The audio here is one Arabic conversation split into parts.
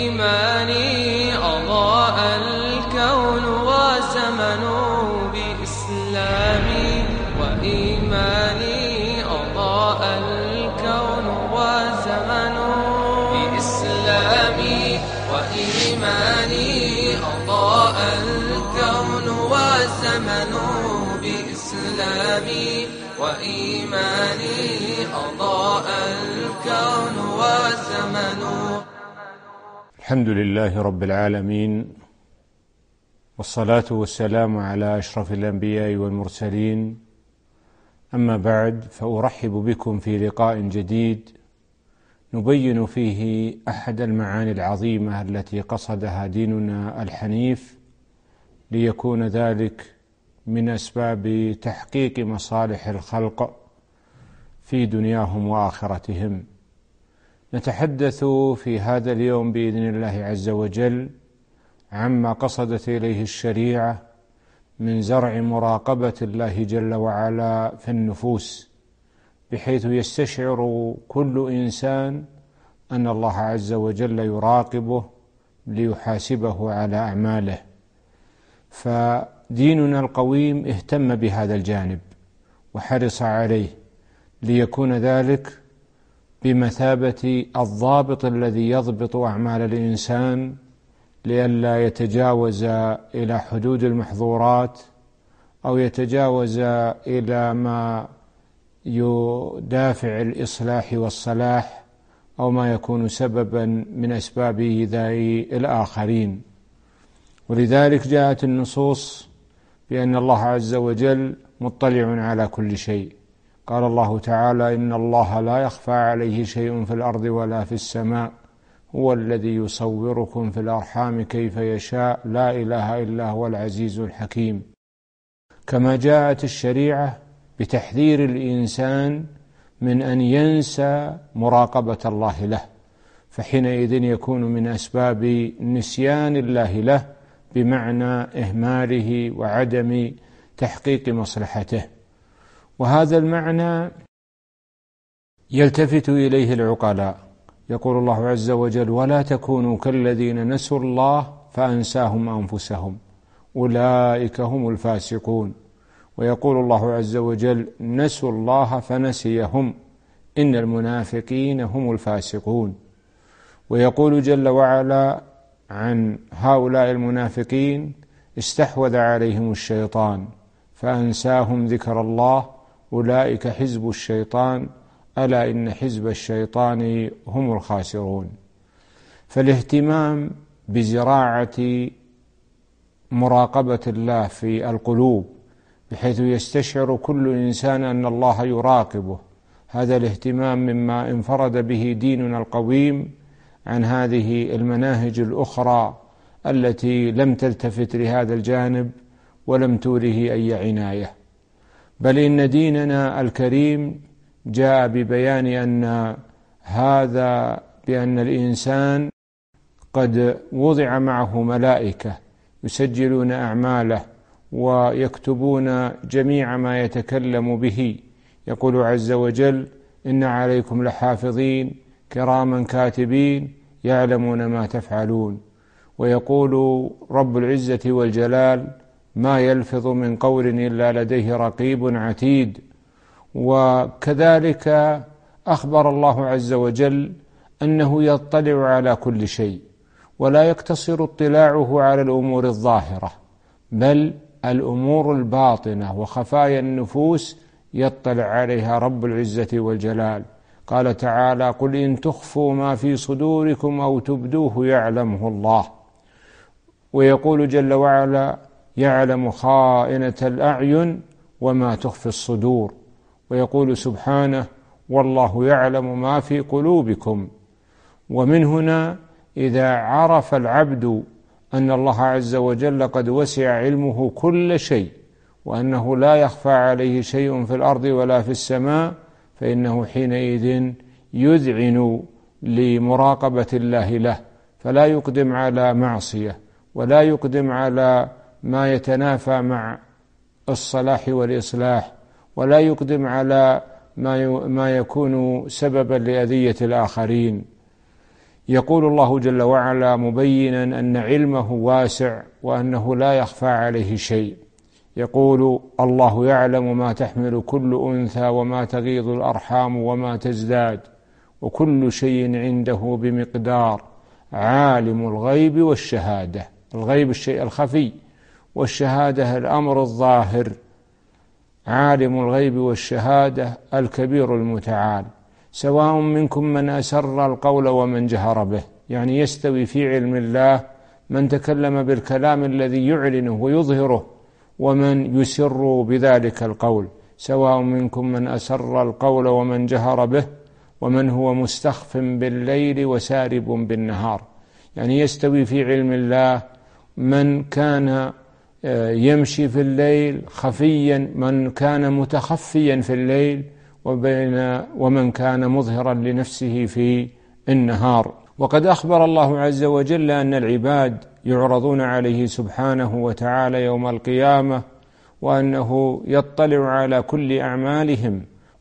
وإيماني أضاء الكون وزمن بإسلامي وإيماني أضاء الكون وزمن بإسلامي وإيماني أضاء الكون وزمن بإسلامي وإيماني أضاء الكون وزمن. الحمد لله رب العالمين، والصلاة والسلام على أشرف الأنبياء والمرسلين، أما بعد، فأرحب بكم في لقاء جديد نبين فيه أحد المعاني العظيمة التي قصدها ديننا الحنيف ليكون ذلك من أسباب تحقيق مصالح الخلق في دنياهم وآخرتهم. نتحدث في هذا اليوم بإذن الله عز وجل عما قصدت إليه الشريعة من زرع مراقبة الله جل وعلا في النفوس، بحيث يستشعر كل إنسان أن الله عز وجل يراقبه ليحاسبه على أعماله. فديننا القويم اهتم بهذا الجانب وحرص عليه ليكون ذلك بمثابة الضابط الذي يضبط أعمال الإنسان لئلا يتجاوز إلى حدود المحظورات أو يتجاوز إلى ما يدافع الإصلاح والصلاح أو ما يكون سببا من أسباب إيذاء الآخرين. ولذلك جاءت النصوص بأن الله عز وجل مطلع على كل شيء. قال الله تعالى: إن الله لا يخفى عليه شيء في الأرض ولا في السماء، هو الذي يصوركم في الأرحام كيف يشاء، لا إله إلا هو العزيز الحكيم. كما جاءت الشريعة بتحذير الإنسان من أن ينسى مراقبة الله له، فحينئذ يكون من أسباب نسيان الله له بمعنى إهماله وعدم تحقيق مصلحته. وهذا المعنى يلتفت إليه العقلاء. يقول الله عز وجل: ولا تكونوا كالذين نسوا الله فأنساهم أنفسهم أولئك هم الفاسقون. ويقول الله عز وجل: نسوا الله فنسيهم إن المنافقين هم الفاسقون. ويقول جل وعلا عن هؤلاء المنافقين: استحوذ عليهم الشيطان فأنساهم ذكر الله أولئك حزب الشيطان ألا إن حزب الشيطان هم الخاسرون. فالاهتمام بزراعة مراقبة الله في القلوب بحيث يستشعر كل إنسان أن الله يراقبه، هذا الاهتمام مما انفرد به ديننا القويم عن هذه المناهج الأخرى التي لم تلتفت لهذا الجانب ولم توره أي عناية. بل إن ديننا الكريم جاء ببيان بأن الإنسان قد وضع معه ملائكة يسجلون أعماله ويكتبون جميع ما يتكلم به. يقول عز وجل: إن عليكم لحافظين كراما كاتبين يعلمون ما تفعلون. ويقول رب العزة والجلال: ما يلفظ من قول إلا لديه رقيب عتيد. وكذلك أخبر الله عز وجل أنه يطلع على كل شيء، ولا يقتصر اطلاعه على الأمور الظاهرة، بل الأمور الباطنة وخفايا النفوس يطلع عليها رب العزة والجلال. قال تعالى: قل إن تخفوا ما في صدوركم أو تبدوه يعلمه الله. ويقول جل وعلا: يعلم خائنة الأعين وما تخفي الصدور. ويقول سبحانه: والله يعلم ما في قلوبكم. ومن هنا إذا عرف العبد أن الله عز وجل قد وسع علمه كل شيء وأنه لا يخفى عليه شيء في الأرض ولا في السماء، فإنه حينئذ يذعن لمراقبة الله له، فلا يقدم على معصية ولا يقدم على ما يتنافى مع الصلاح والإصلاح، ولا يقدم على ما يكون سببا لأذية الآخرين. يقول الله جل وعلا مبينا أن علمه واسع وأنه لا يخفى عليه شيء، يقول الله يعلم ما تحمل كل أنثى وما تغيض الأرحام وما تزداد وكل شيء عنده بمقدار، عالم الغيب والشهادة. الغيب الشيء الخفي، والشهادة الأمر الظاهر. عالم الغيب والشهادة الكبير المتعال. سواء منكم من أسر القول ومن جهر به، يعني يستوي في علم الله من تكلم بالكلام الذي يعلنه ويظهره ومن يسر بذلك القول. سواء منكم من أسر القول ومن جهر به ومن هو مستخف بالليل وسارب بالنهار. يعني يستوي في علم الله من كان يمشي في الليل خفيا، من كان متخفيا في الليل، ومن كان مظهرا لنفسه في النهار. وقد أخبر الله عز وجل أن العباد يعرضون عليه سبحانه وتعالى يوم القيامة، وأنه يطلع على كل أعمالهم.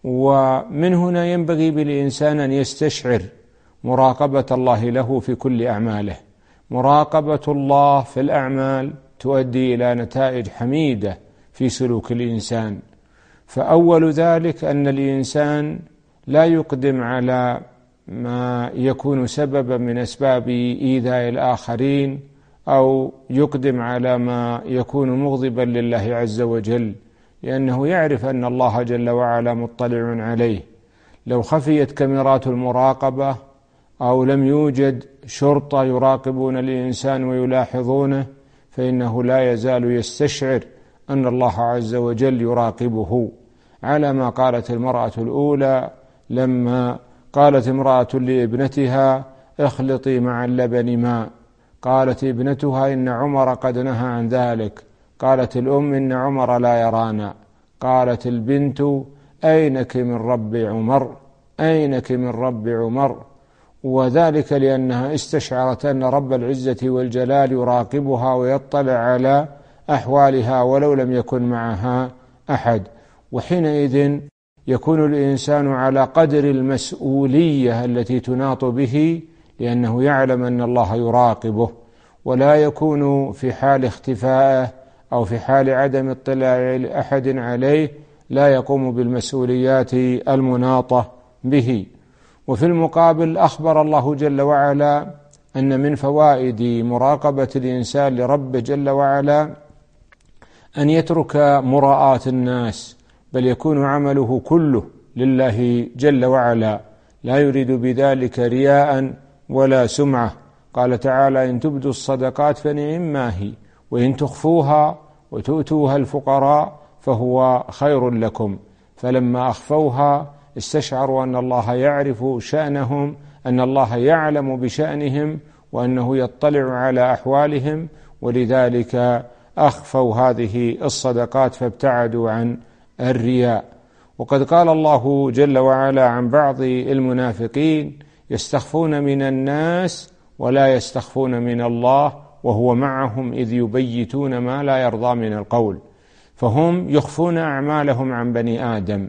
ومن هنا ينبغي بالإنسان أن يستشعر مراقبة الله له في كل أعماله. مراقبة الله في الأعمال تؤدي إلى نتائج حميدة في سلوك الإنسان. فأول ذلك أن الإنسان لا يقدم على ما يكون سببا من أسباب إيذاء الآخرين، أو يقدم على ما يكون مغضبا لله عز وجل، لأنه يعرف أن الله جل وعلا مطلع عليه. لو خفيت كاميرات المراقبة أو لم يوجد شرطة يراقبون الإنسان ويلاحظونه، فإنه لا يزال يستشعر أن الله عز وجل يراقبه، على ما قالت المرأة الأولى لما قالت امرأة لابنتها اخلطي مع اللبن ماء، قالت ابنتها إن عمر قد نهى عن ذلك، قالت الأم إن عمر لا يرانا، قالت البنت أينك من رب عمر، أينك من رب عمر. وذلك لأنها استشعرت أن رب العزة والجلال يراقبها ويطلع على أحوالها ولو لم يكن معها أحد. وحينئذ يكون الإنسان على قدر المسؤولية التي تناط به، لأنه يعلم أن الله يراقبه، ولا يكون في حال اختفائه أو في حال عدم اطلاع أحد عليه لا يقوم بالمسؤوليات المناطة به. وفي المقابل أخبر الله جل وعلا أن من فوائد مراقبة الإنسان لربه جل وعلا أن يترك مراءة الناس، بل يكون عمله كله لله جل وعلا، لا يريد بذلك رياء ولا سمعة. قال تعالى إن تبدوا الصدقات فنعما هي، وإن تخفوها وتؤتوها الفقراء فهو خير لكم. فلما أخفوها استشعروا أن الله يعرف شأنهم، أن الله يعلم بشأنهم، وأنه يطلع على أحوالهم، ولذلك أخفوا هذه الصدقات فابتعدوا عن الرياء. وقد قال الله جل وعلا عن بعض المنافقين يستخفون من الناس ولا يستخفون من الله وهو معهم إذ يبيتون ما لا يرضى من القول. فهم يخفون أعمالهم عن بني آدم،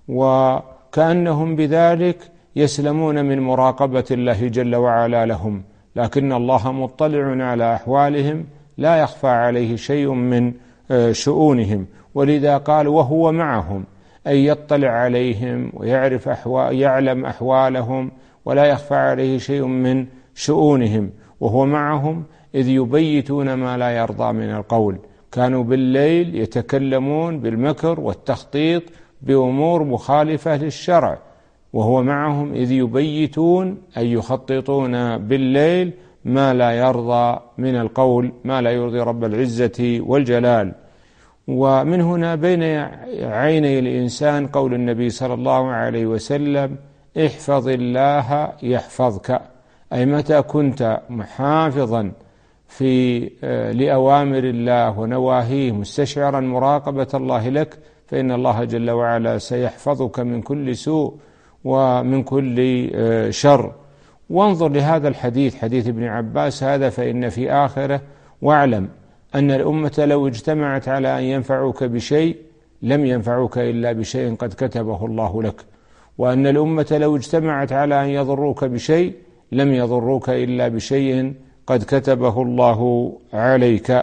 وكأنهم بذلك يسلمون من مراقبة الله جل وعلا لهم، لكن الله مطلع على أحوالهم لا يخفى عليه شيء من شؤونهم. ولذا قال وهو معهم، أي يطلع عليهم ويعرف يعلم أحوالهم ولا يخفى عليه شيء من شؤونهم. وهو معهم إذ يبيتون ما لا يرضى من القول. كانوا بالليل يتكلمون بالمكر والتخطيط بأمور مخالفة للشرع، وهو معهم إذ يبيتون أي يخططون بالليل ما لا يرضى من القول، ما لا يرضي رب العزة والجلال. ومن هنا بين عيني الإنسان قول النبي صلى الله عليه وسلم احفظ الله يحفظك، أي متى كنت محافظا لأوامر الله ونواهيه مستشعرا مراقبة الله لك، فإن الله جل وعلا سيحفظك من كل سوء ومن كل شر. وانظر لهذا الحديث، حديث ابن عباس هذا، فإن في آخره واعلم أن الأمة لو اجتمعت على أن ينفعوك بشيء لم ينفعوك إلا بشيء قد كتبه الله لك، وأن الأمة لو اجتمعت على أن يضروك بشيء لم يضروك إلا بشيء قد كتبه الله عليك.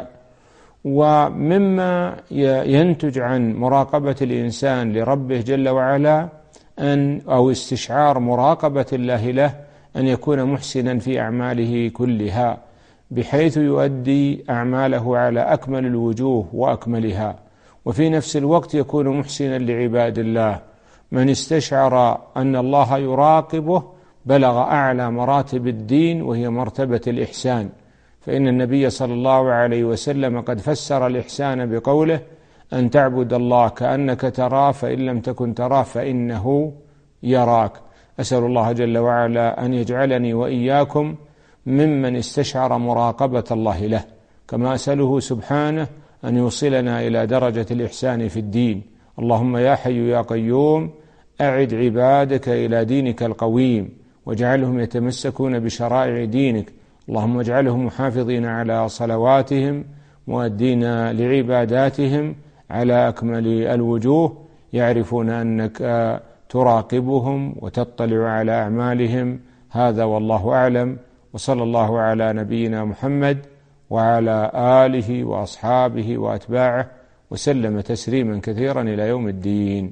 ومما ينتج عن مراقبة الإنسان لربه جل وعلا أو استشعار مراقبة الله له أن يكون محسنا في أعماله كلها، بحيث يؤدي أعماله على أكمل الوجوه وأكملها، وفي نفس الوقت يكون محسنا لعباد الله. من استشعر أن الله يراقبه بلغ أعلى مراتب الدين، وهي مرتبة الإحسان. فإن النبي صلى الله عليه وسلم قد فسر الإحسان بقوله: أن تعبد الله كأنك تراه فإن لم تكن تراه فإنه يراك. أسأل الله جل وعلا أن يجعلني وإياكم ممن استشعر مراقبة الله له، كما أسأله سبحانه أن يوصلنا إلى درجة الإحسان في الدين. اللهم يا حي يا قيوم أعد عبادك إلى دينك القويم، واجعلهم يتمسكون بشرائع دينك. اللهم اجعلهم محافظين على صلواتهم، مؤدين لعباداتهم على أكمل الوجوه، يعرفون أنك تراقبهم وتطلع على أعمالهم. هذا والله أعلم، وصلى الله على نبينا محمد وعلى آله وأصحابه وأتباعه وسلم تسليما كثيرا إلى يوم الدين.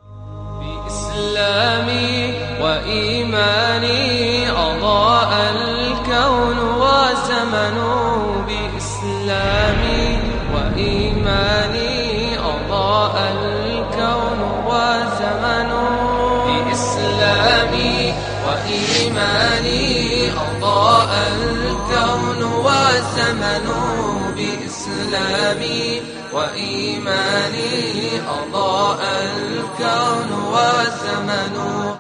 بإسلامي وإيماني أضاء الكون وزمن، بإسلامي وإيماني أضاء الكون وزمن، بإسلامي وإيماني أضاء الكون وزمن، بإسلامي وإيماني أضاء الكون وزمن.